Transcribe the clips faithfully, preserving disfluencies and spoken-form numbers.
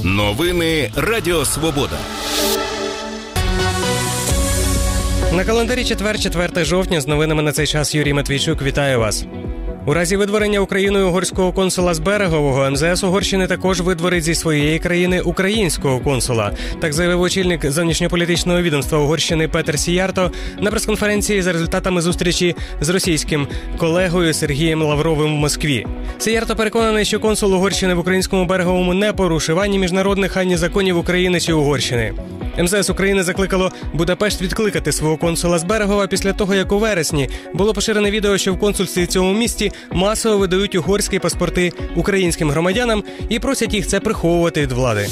Новини Радіо Свобода. На календарі четвер, четверте жовтня. З новинами на цей час Юрій Матвійчук. Вітаю вас. У разі видворення Україною угорського консула з Берегового ем зе ес Угорщини також видворить зі своєї країни українського консула. Так заявив очільник зовнішньополітичного відомства Угорщини Петер Сіярто на прес-конференції за результатами зустрічі з російським колегою Сергієм Лавровим в Москві. Сіярто переконаний, що консул Угорщини в українському Береговому не порушив ані міжнародних, ані законів України чи Угорщини. ем зе ес України закликало Будапешт відкликати свого консула з Берегова після того, як у вересні було поширене відео, що в консульстві в цьому місті масово видають угорські паспорти українським громадянам і просять їх це приховувати від влади.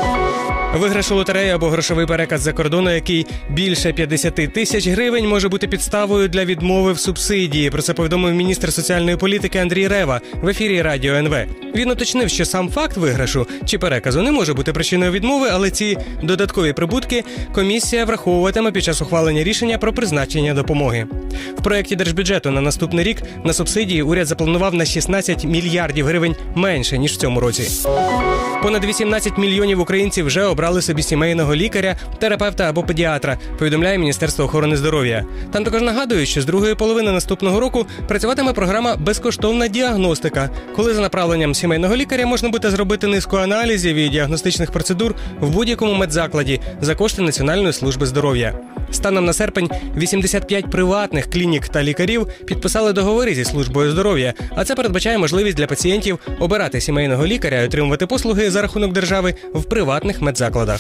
Виграш у лотереї або грошовий переказ за кордону, який більше п'ятдесят тисяч гривень, може бути підставою для відмови в субсидії. Про це повідомив міністр соціальної політики Андрій Рева в ефірі Радіо ен ве. Він уточнив, що сам факт виграшу чи переказу не може бути причиною відмови, але ці додаткові прибутки комісія враховуватиме під час ухвалення рішення про призначення допомоги. В проєкті держбюджету на наступний рік на субсидії уряд запланував на шістнадцять мільярдів гривень менше, ніж в цьому році. Понад вісімнадцять мільйонів українців вже обрали собі сімейного лікаря, терапевта або педіатра, повідомляє Міністерство охорони здоров'я. Там також нагадують, що з другої половини наступного року працюватиме програма «Безкоштовна діагностика», коли за направленням сімейного лікаря можна буде зробити низку аналізів і діагностичних процедур в будь-якому медзакладі за кошти Національної служби здоров'я. Станом на серпень вісімдесят п'ять приватних клінік та лікарів підписали договори зі службою здоров'я, а це передбачає можливість для пацієнтів обирати сімейного лікаря і отримувати послуги за рахунок держави в приватних медзакладах.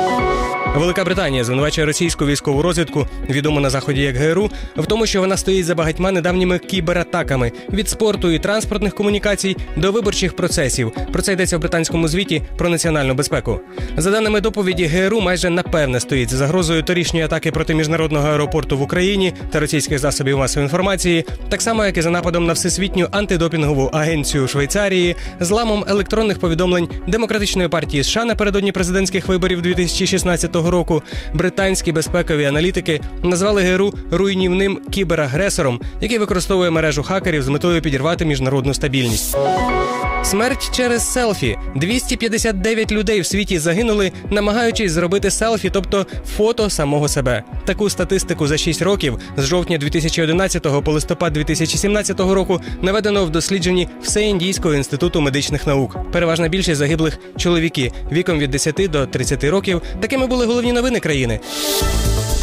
Велика Британія звинувачує російську військову розвідку, відому на Заході як ге ер у, в тому, що вона стоїть за багатьма недавніми кібератаками – від спорту і транспортних комунікацій до виборчих процесів. Про це йдеться в британському звіті про національну безпеку. За даними доповіді, ге ер у майже напевне стоїть за загрозою торішньої атаки проти міжнародного аеропорту в Україні та російських засобів масової інформації, так само, як і за нападом на Всесвітню антидопінгову агенцію Швейцарії, зламом електронних повідомлень Демократичної партії США напередодні президентських виборів дві тисячі шістнадцятого року. Британські безпекові аналітики назвали ге ер у руйнівним кіберагресором, який використовує мережу хакерів з метою підірвати міжнародну стабільність. Смерть через селфі. двісті п'ятдесят дев'ять людей в світі загинули, намагаючись зробити селфі, тобто фото самого себе. Таку статистику за шість років, з жовтня дві тисячі одинадцятого по листопад дві тисячі сімнадцятого року, наведено в дослідженні Всеіндійського інституту медичних наук. Переважна більшість загиблих – чоловіки, віком від десяти до тридцяти років. Такими були головні новини країни.